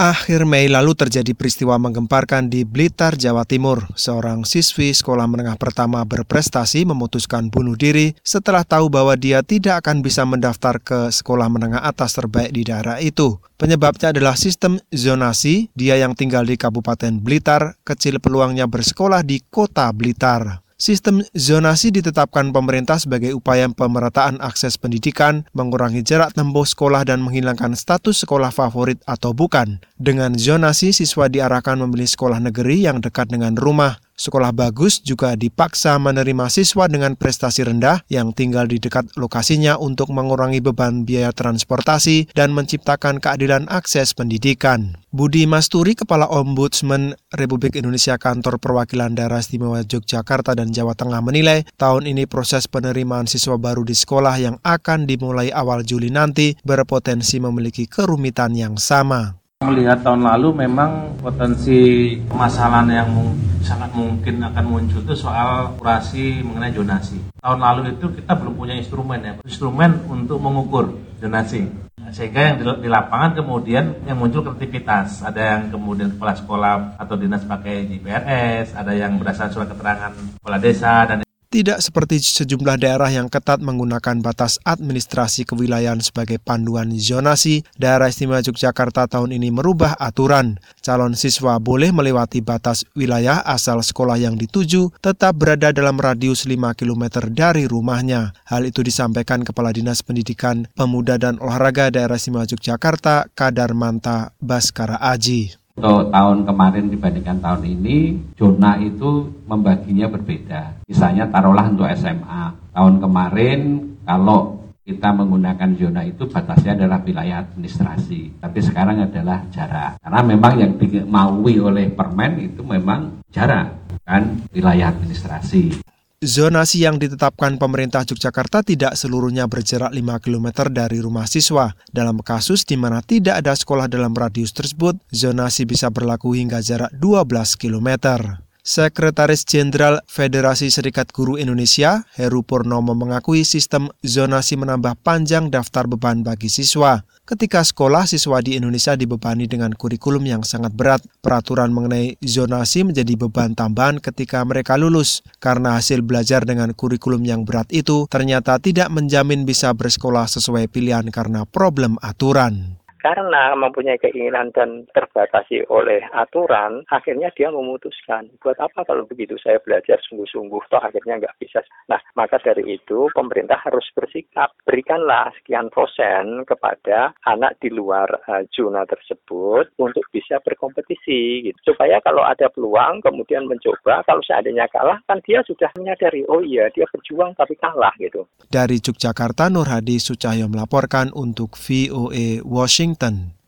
Akhir Mei lalu terjadi peristiwa menggemparkan di Blitar, Jawa Timur. Seorang siswi sekolah menengah pertama berprestasi memutuskan bunuh diri setelah tahu bahwa dia tidak akan bisa mendaftar ke sekolah menengah atas terbaik di daerah itu. Penyebabnya adalah sistem zonasi. Dia yang tinggal di Kabupaten Blitar, kecil peluangnya bersekolah di Kota Blitar. Sistem zonasi ditetapkan pemerintah sebagai upaya pemerataan akses pendidikan, mengurangi jarak tempuh sekolah dan menghilangkan status sekolah favorit atau bukan. Dengan zonasi, siswa diarahkan memilih sekolah negeri yang dekat dengan rumah. Sekolah bagus juga dipaksa menerima siswa dengan prestasi rendah yang tinggal di dekat lokasinya untuk mengurangi beban biaya transportasi dan menciptakan keadilan akses pendidikan. Budi Masturi, Kepala Ombudsman Republik Indonesia Kantor Perwakilan Daerah Istimewa Yogyakarta dan Jawa Tengah menilai tahun ini proses penerimaan siswa baru di sekolah yang akan dimulai awal Juli nanti berpotensi memiliki kerumitan yang sama. Melihat tahun lalu memang potensi permasalahan yang sangat mungkin akan muncul itu soal kurasi mengenai zonasi. Tahun lalu itu kita belum punya instrumen untuk mengukur zonasi. Sehingga yang di lapangan kemudian yang muncul kreativitas. Ada yang kemudian kepala sekolah atau dinas pakai JPRS, ada yang berdasarkan surat keterangan kepala desa, dan tidak seperti sejumlah daerah yang ketat menggunakan batas administrasi kewilayahan sebagai panduan zonasi, Daerah Istimewa Yogyakarta tahun ini merubah aturan. Calon siswa boleh melewati batas wilayah asal sekolah yang dituju tetap berada dalam radius 5 km dari rumahnya. Hal itu disampaikan Kepala Dinas Pendidikan, Pemuda dan Olahraga Daerah Istimewa Yogyakarta, Kadarmanta Baskara Aji. Untuk tahun kemarin dibandingkan tahun ini, zona itu membaginya berbeda. Misalnya taruhlah untuk SMA. Tahun kemarin kalau kita menggunakan zona itu batasnya adalah wilayah administrasi. Tapi sekarang adalah jarak. Karena memang yang dimaui oleh Permen itu memang jarak, kan wilayah administrasi. Zonasi yang ditetapkan pemerintah Yogyakarta tidak seluruhnya berjarak 5 km dari rumah siswa. Dalam kasus di mana tidak ada sekolah dalam radius tersebut, zonasi bisa berlaku hingga jarak 12 km. Sekretaris Jenderal Federasi Serikat Guru Indonesia, Heru Purnomo mengakui sistem zonasi menambah panjang daftar beban bagi siswa. Ketika sekolah, siswa di Indonesia dibebani dengan kurikulum yang sangat berat. Peraturan mengenai zonasi menjadi beban tambahan ketika mereka lulus, karena hasil belajar dengan kurikulum yang berat itu ternyata tidak menjamin bisa bersekolah sesuai pilihan karena problem aturan. Karena mempunyai keinginan dan terbatasi oleh aturan, akhirnya dia memutuskan, buat apa kalau begitu saya belajar sungguh-sungguh, toh akhirnya nggak bisa. Nah, maka dari itu pemerintah harus bersikap, berikanlah sekian % kepada anak di luar zona tersebut untuk bisa berkompetisi, gitu. Supaya kalau ada peluang, kemudian mencoba, kalau seandainya kalah, kan dia sudah menyadari, oh iya, dia berjuang tapi kalah, gitu. Dari Yogyakarta, Nur Hadi Sucahyo melaporkan untuk VOA Washington.